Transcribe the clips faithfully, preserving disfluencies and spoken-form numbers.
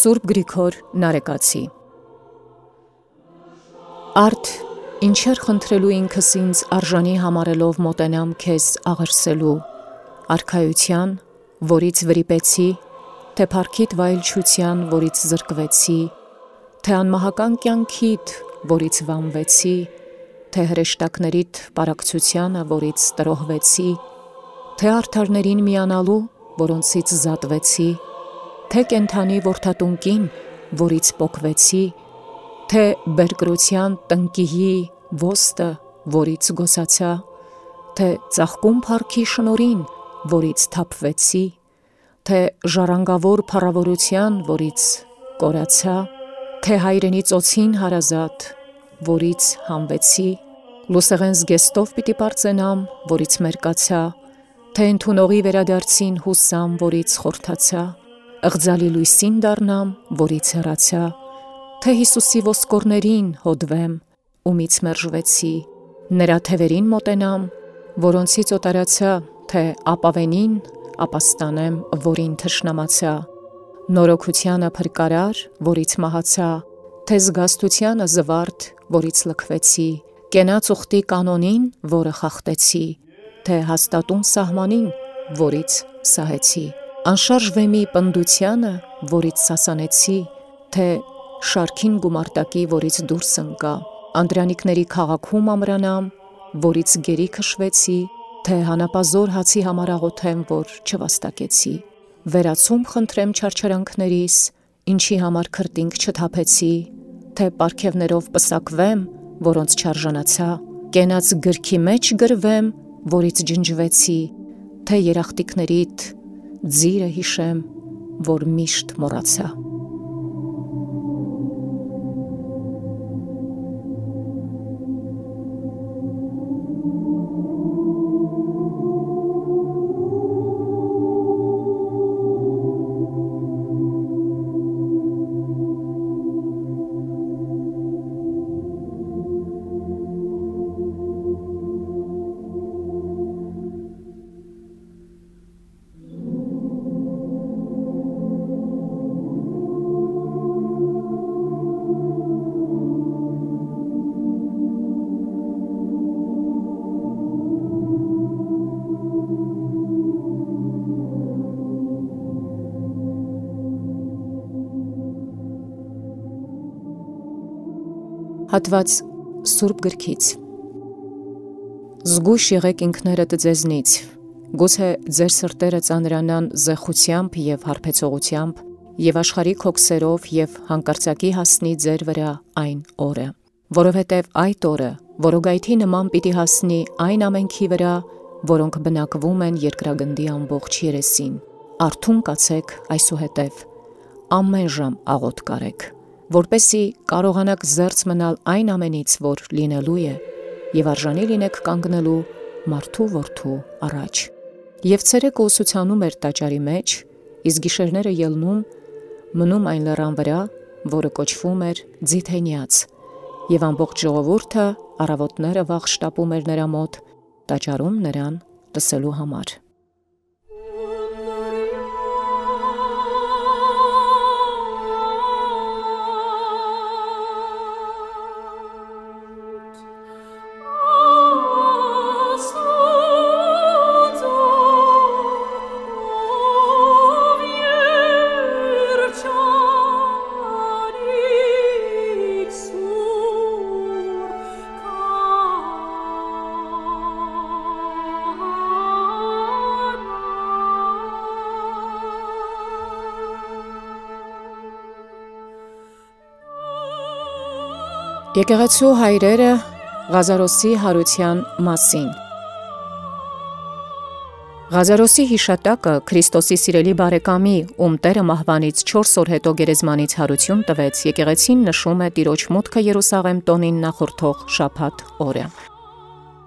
Սուրբ Գրիգոր Նարեկացի։ Արդ ինչեր խնդրելու ինքս ինձ արժանի համարելով մոտենամ քեզ աղերսելու, արքայության, որից վրիպեցի, թե փառքիդ վայելչության, որից զրկվեցի, թե անմահական կյանքիդ, որից վանվեցի, թե հրեշտակներիդ պարակցությանը, որից տրոհվեցի, թե արդարներին միանալու, որոնցից զատվեցի, թե կենթանի որդատունկին, որից պոկվեցի, թե բերկրության տնկիի ոստը, որից գոսացա, թե ծաղկում փառքի շնորին, որից թափվեցի, թե ժառանգավոր փառավորության, որից կորացա, թե հայրենի ծոցին հարազատ, որից հանվեցի, լուսեղեն զգեստով պիտի պարծենամ, որից մերկացա, թե ընդունողի վերադարձին հուսամ, որից խորթացա, ըղձալի լույսին դառնամ, որից հեռացա, թե Հիսուսի ոսկորներին հոդվեմ, ումից մերժվեցի, նրա թևերին մոտենամ, որոնցից օտարացա, թե ապավենին ապաստանեմ, որին թշնամացա, նորոգությանը փրկարար, որից մահացա, թե զգաստությանը զվարթ, որից լքվեցի, կենաց ուխտի կանոնին, որը խախտեցի, թե հաստատուն սահմանին, որից սահեցի, անշարժ վեմի պնդությանը, որից սասանեցի, թե շարքին գումարտակի, որից դուրս ընկա, անդրանիկների քաղաքում ամրանամ, որից գերի քշվեցի, թե հանապազոր հացի համար աղոթեմ, որ չվաստակեցի, վերացում խնդրեմ չարչարանքներիս, ինչի համար քրտինք չթափեցի, թե պարգևներով պսակվեմ, որոնց չարժանացա, կենաց գրքի մեջ գրվեմ, որից ջնջվեցի, թե երախտիկներիդ ձիրը հիշեմ, որ միշտ մոռացա։ Հատված Սուրբ Գրքից։ Զգույշ եղեք ինքներդ ձեզնից, գուցե ձեր սրտերը ծանրանան զեղությամբ և հարբեցողությամբ, և աշխարհիկ հոգսերով և հանկարծակի հասնի ձեր վրա այն օրը, որովհետև այդ օրը որոգայթի նման պիտի հասնի այն ամենքի վրա, որոնք բնակվում են երկրագնդի ամբողջ երեսին։ Արթուն կացեք այսուհետև, ամեն ժամ աղոթ կարեք, որպեսզի կարողանաք զերծ մնալ այն ամենից, որ լինելու է, և արժանի լինեք կանգնելու մարդու որդու առաջ։ Եվ ցերեկը ուսուցանում էր տաճարի մեջ, իսկ գիշերները ելնում, մնում այն լեռան վրա, որը կոչվում էր Ձիթենյաց, և ամբողջ ժողովուրդը առավոտները վաղ շտապում էր նրա մոտ, տաճարում նրան լսելու համար։ Եկեղեցու հայրերը Ղազարոսի հարության մասին։ Ղազարոսի հիշատակը Քրիստոսի սիրելի բարեկամի, ում Տերը մահվանից չորս օր հետո գերեզմանից հարություն տվեց, եկեղեցին նշում է Տիրոջ մուտքը Երուսաղեմ տոնին նախորդող շաբաթ օրը։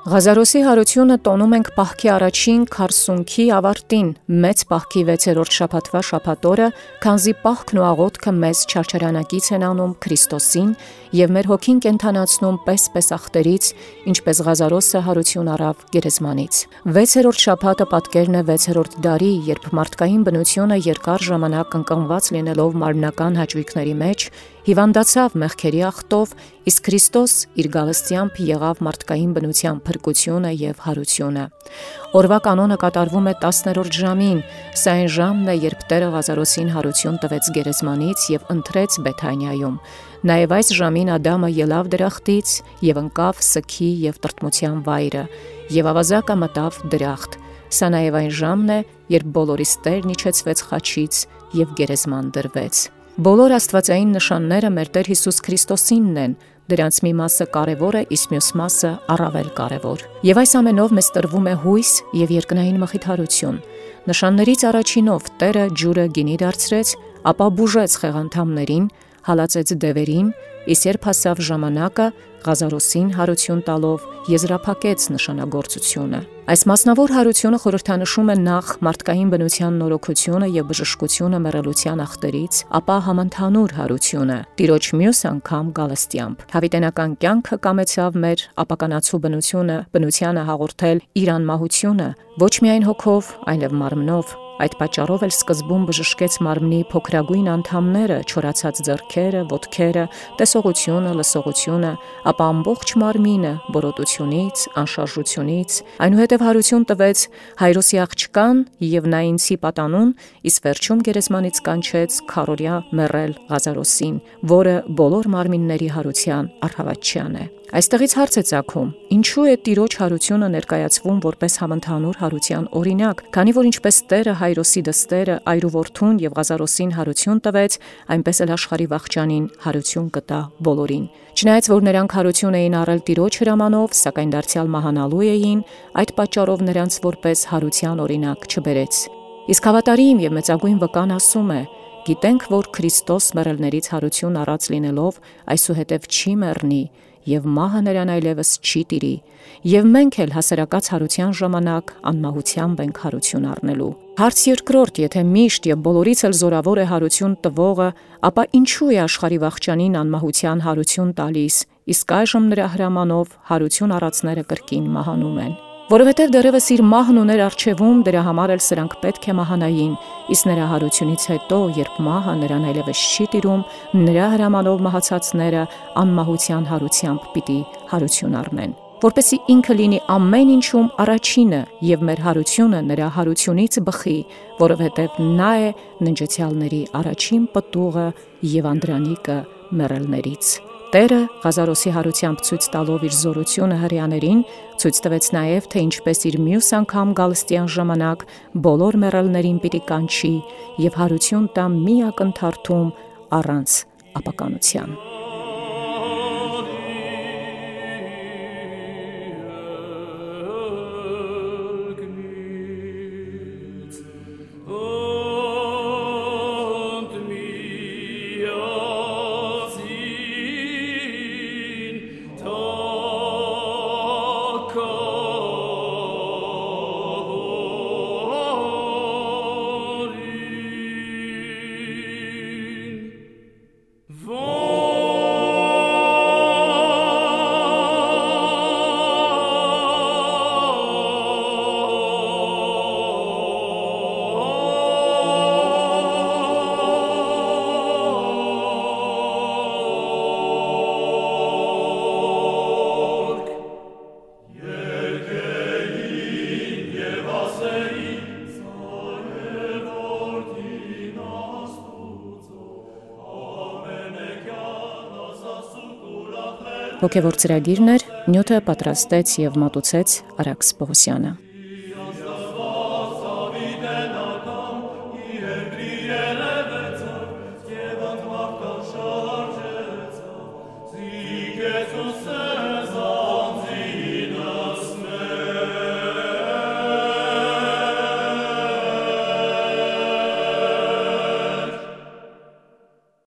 Ղազարոսի հարությունը տոնում ենք պահքի առաջին քառսունքի ավարտին, մեծ պահքի վեցերորդ շաբաթվա շաբաթօրը, քանզի պահքն ու աղոթքը մեզ չարչարանակից են անում Քրիստոսին և մեր հոգին կենդանացնում պես-պես աղտերից, ինչպես Ղազարոսը հարություն առավ գերեզմանից։ Վեցերորդ շաբաթը պատկերն է վեցերորդ դարի, երբ մարդկային բնությունը երկար ժամանակ ընկղմված լինելով մարմնական հաճույքների մեջ, հիվանդացավ մեղքերի աղտով, իսկ Քրիստոս իր գալստյամբ եղավ մարդկային բնության փրկությունը և հարությունը։ Օրվա կանոնը կատարվում է տասներորդ ժամին, սա այն ժամն է, երբ Տերը Ղազարոսին հարություն տվեց գերեզմանից և ընթրեց Բեթանիայում։ Նաև այս ժամին Ադամը ելավ դրախտից և ընկավ սգի և տրտմության վայրը, և ավազակը մտավ դրախտ։ Սա նաև այն ժամն է, երբ բոլորիս Տերն իջեցվեց խաչից և գերեզման դրվեց։ Բոլոր աստվածային նշանները մեր Տեր Հիսուս Քրիստոսինն են, դրանց մի մասը կարևոր է, իսկ մյուս մասը առավել կարևոր։ Եվ այս ամենով մեզ տրվում է հույս և երկնային մխիթարություն։ Նշաններից առաջինով Տերը ջուրը գինի դարձրեց, ապա բուժեց խեղանդամներին, հալածեց դևերին, իսկ երբ հասավ ժամանակը, Ղազարոսին հարություն տալով եզրափակեց նշանագործությունը։ Այս մասնավոր հարությունը խորհրդանշում է նախ մարդկային բնության նորոգությունը և բժշկությունը մեռելության աղտերից, ապա համընդհանուր հարությունը, Տիրոջ մյուս անգամ գալստյամբ։ Հավիտենական կյանքը կամեցավ մեր ապականացու բնությունը, բնությանը հաղորդել իր անմահությունը, ոչ միայն հոգով, այլև մարմնով։ Այդ պատճառով էլ սկզբում բժշկեց մարմնի փոքրագույն անդամները, չորացած ձեռքերը, ոտքերը, տեսողությունը, լսողությունը, ապա ամբողջ մարմինը բորոտությունից, անշարժությունից, այնուհետև հարություն տվեց Հայրոսի աղջկան և նա ինձի պատանուն, իսկ վերջում գերեզմանից կանչեց քառօրյա մեռել Ղազարոսին, որը բոլոր մարմինների հարության առհավատչյան է։ Այստեղից հարց է ծագում. ինչու է Տիրոջ հարությունը ներկայացվում որպես համընդհանուր հարության օրինակ, քանի որ ինչպես Տերը Հայրոսի դստերը այրուորդուն և Ղազարոսին հարություն տվեց, այնպես էլ աշխարհի վախճանին հարություն կտա բոլորին։ Չնայած որ նրանք հարություն էին առել Տիրոջ հրամանով, սակայն դարձյալ մահանալու էին, այդ պատճառով նրանց որպես հարության օրինակ չբերեց։ Իսկ հավատարիմ և մեծագույն վկան ասում է. գիտենք, որ Քրիստոս մեռելներից հարություն առած լինելով, այսուհետև չի մեռնի, և մահը նրան այլևս չի տիրի, և մենք էլ հասարակած հարության ժամանակ անմահությամբ ենք հարություն առնելու։ Հարց երկրորդ. եթե միշտ և բոլորից էլ զորավոր է հարություն տվողը, ապա ինչու է աշխարհի վախճանին անմահության հարություն տալիս, իսկ այժմ նրա հրամանով հարություն առածները կրկին մահանում են։ Որովհետև դեռևս իր մահն ուներ առջևում, դրա համար էլ սրանք պետք է մահանային, իսկ նրա հարությունից հետո, երբ մահը նրան այլևս չի տիրում, նրա հրամանով մահացածները անմահության հարությամբ պիտի հարություն առնեն, որպեսզի ինքը լինի ամեն ինչում առաջինը և մեր հարությունը նրա հարությունից բխի, որովհետև նա է ննջեցյալների առաջին պտուղը և անդրանիկը մեռելներից։ Տերը Ղազարոսի հարությամբ ցույց տալով իր զորությունը հրեաներին, ցույց տվեց նաև, թե ինչպես իր մյուս անգամ գալստյան ժամանակ բոլոր մեռելներին պիտի կանչի և հարություն տա մի ակնթարթում առանց ապականության։ Հոգևոր ծրագիրն էր, նյութը պատրաստեց և մատուցեց Արաքս Պողոսյանը։